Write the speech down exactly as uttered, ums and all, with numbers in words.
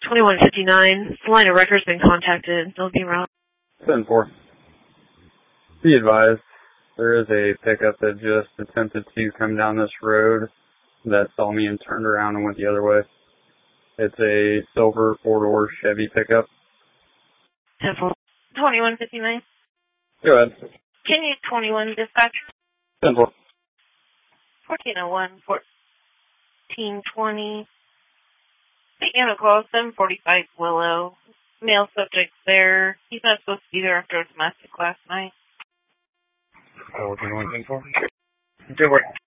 twenty-one fifty-nine. The line of record's been contacted. They'll be around. ten four. Be advised, there is a pickup that just attempted to come down this road that saw me and turned around and went the other way. It's a silver four-door Chevy pickup. ten four. twenty-one fifty-nine. Go ahead. Can you twenty-one dispatch? ten four. fourteen oh one, fourteen twenty. The Anna call, seven forty-five Willow. Male subject there. He's not supposed to be there after a domestic last night. Oh, ten four. Good work.